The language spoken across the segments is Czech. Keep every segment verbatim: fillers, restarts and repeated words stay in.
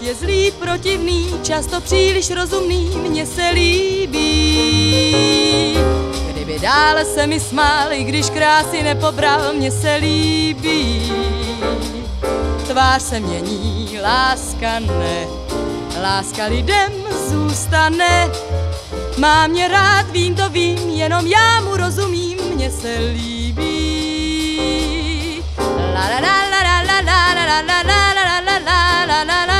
je zlý, protivný, často příliš rozumný, mně se líbí. Kdyby dále se mi smál, i když krásy nepobral, mně se líbí. Tvář se mění, láska ne, láska lidem zůstane. Má mě rád, vím to vím, jenom já mu rozumím, mně se líbí. La la la la la la la la la la la la la la la la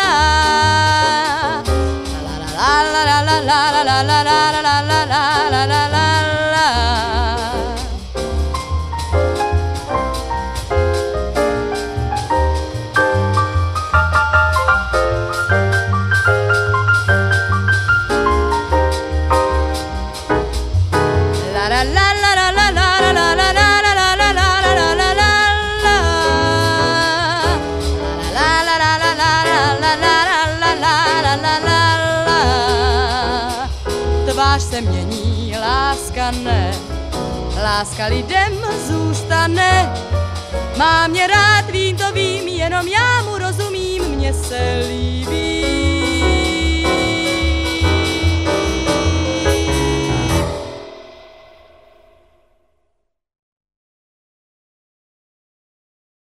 tvář se mění, láska ne, láska lidem zůstane. Má mě rád, vím to vím, jenom já mu rozumím, mně se líbí.